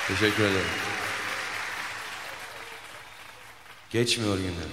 Teşekkür ederim. Geçmiyor günler.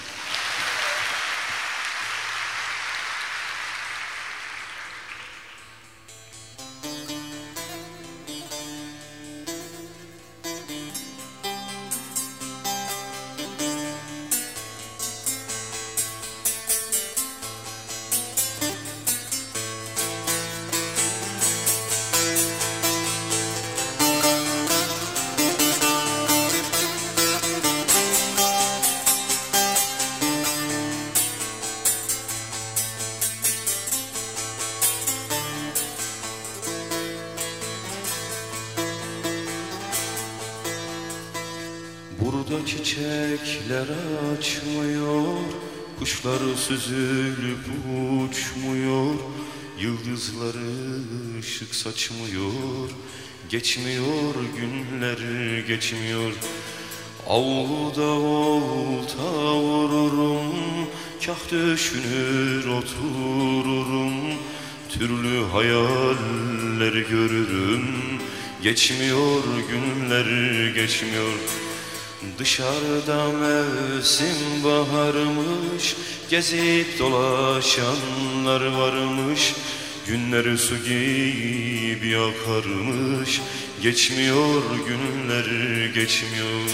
Burada çiçekler açmıyor, kuşlar süzülüp uçmuyor, yıldızları ışık saçmıyor, geçmiyor günler geçmiyor. Avluda olta vururum, kah düşünür otururum, türlü hayaller görürüm, geçmiyor günler geçmiyor. Dışarıda mevsim baharmış, gezip dolaşanlar varmış, günler su gibi akarmış, geçmiyor günler geçmiyor.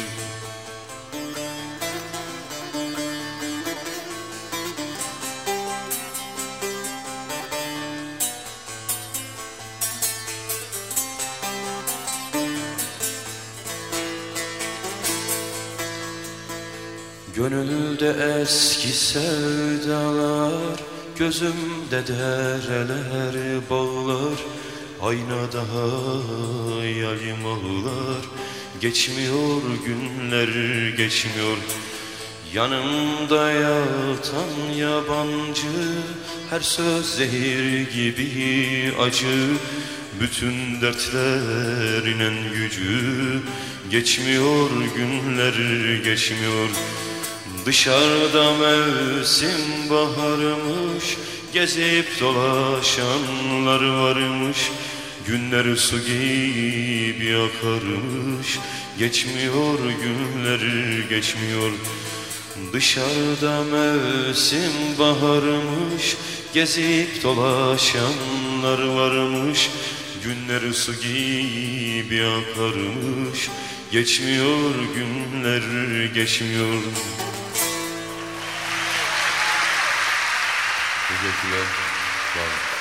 Gönülde eski sevdalar, gözümde dereler bağlar, aynada hayalim ağlar, geçmiyor günler geçmiyor. Yanımda yatan yabancı, her söz zehir gibi acı, bütün dertlerinin gücü, geçmiyor günler geçmiyor. Dışarıda mevsim baharmış, gezip dolaşanlar varmış, günler su gibi akarmış, geçmiyor günler geçmiyor. Dışarıda mevsim baharmış, gezip dolaşanlar varmış, günler su gibi akarmış, geçmiyor günler geçmiyor. Teşekkürler. Sağ olun.